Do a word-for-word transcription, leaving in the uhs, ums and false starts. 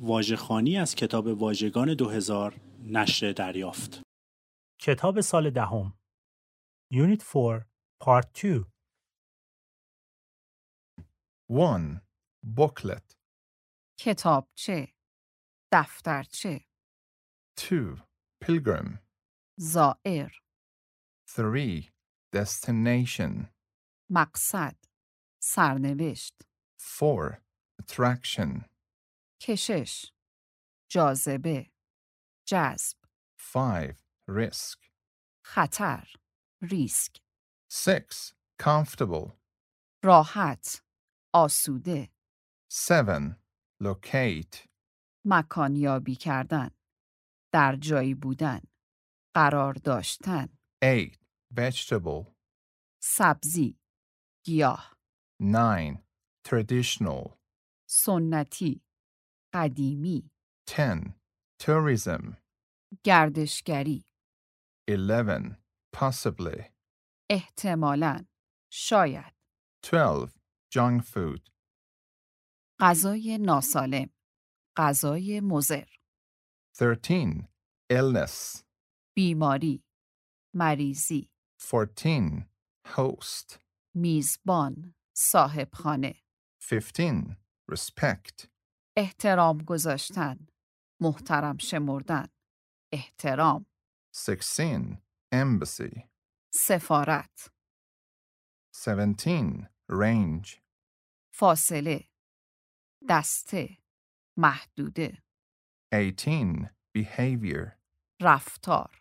واژه‌خوانی از کتاب واژگان دو هزار نشر دریافت. کتاب سال دهم Unit four Part two one. Booklet. کتابچه، دفترچه. two. Pilgrim. زائر، three. Destination. مقصد، سرنوشت. four. Attraction. کشش، جاذبه، جذب. five. Risk. خطر، ریسک. six. Comfortable. راحت، آسوده. seven. Locate. مکان یابی کردن، در جایی بودن، قرار داشتن. eight. Vegetable. سبزی، گیاه. nine. Traditional. سنتی، قدیمی. ten. Tourism. گردشگری. eleven. Possibly. احتمالاً، شاید. twelve. Junk food. غذای ناسالم، غذای مضر. thirteen. Illness. بیماری، مریضی. fourteen. Host. میزبان، صاحبخانه. fifteen. Respect. احترام گذاشتن، محترم شمردن. احترام. sixteen. Embassy. سفارت. seventeen. Range. فاصله، دسته، محدوده. eighteen. Behavior. رفتار.